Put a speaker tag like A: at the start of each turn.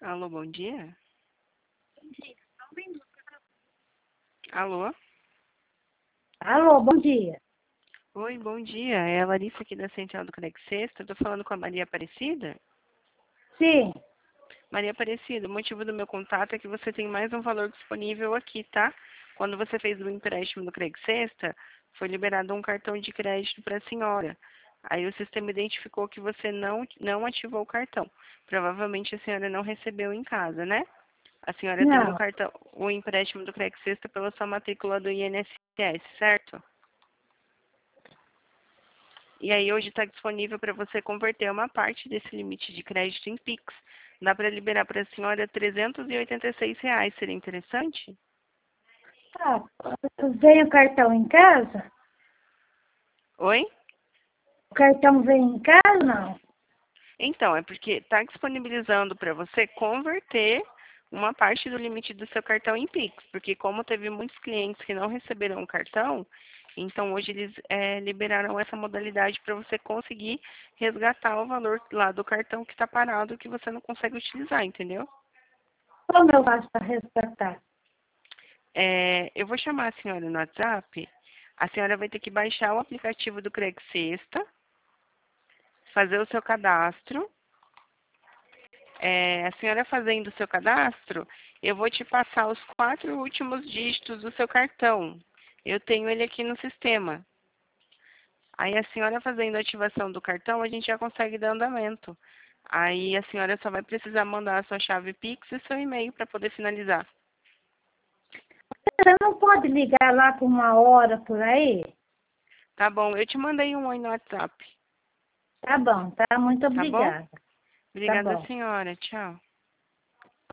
A: Alô, bom dia? Alô?
B: Alô, bom dia.
A: Oi, bom dia. É a Larissa aqui da Central do Credit Sexta. Estou falando com a Maria Aparecida?
B: Sim.
A: Maria Aparecida, o motivo do meu contato é que você tem mais um valor disponível aqui, tá? Quando você fez o empréstimo do Credit Sexta, foi liberado um cartão de crédito para a senhora. Aí o sistema identificou que você não ativou o cartão. Provavelmente a senhora não recebeu em casa, né? A senhora tem o
B: Não.
A: cartão, o empréstimo do Credit Sexta pela sua matrícula do INSS, certo? E aí hoje está disponível para você converter uma parte desse limite de crédito em Pix. Dá para liberar para a senhora R$ 386. Seria interessante?
B: Ah, vem o cartão em casa?
A: Oi?
B: O cartão vem em casa, não?
A: Então, é porque está disponibilizando para você converter uma parte do limite do seu cartão em Pix. Porque como teve muitos clientes que não receberam o cartão, então hoje eles liberaram essa modalidade para você conseguir resgatar o valor lá do cartão que está parado que você não consegue utilizar, entendeu?
B: Como eu faço para resgatar?
A: Eu vou chamar a senhora no WhatsApp. A senhora vai ter que baixar o aplicativo do Credit Sexta, fazer o seu cadastro. A senhora fazendo o seu cadastro, eu vou te passar os 4 últimos dígitos do seu cartão. Eu tenho ele aqui no sistema. Aí a senhora fazendo a ativação do cartão, a gente já consegue dar andamento. Aí a senhora só vai precisar mandar a sua chave Pix e seu e-mail para poder finalizar.
B: Você não pode ligar lá por uma hora por aí?
A: Tá bom, eu te mandei um oi no WhatsApp.
B: Tá bom, tá? Muito
A: Tá bom?
B: obrigada. Tá
A: Obrigada,
B: bom.
A: senhora. Tchau.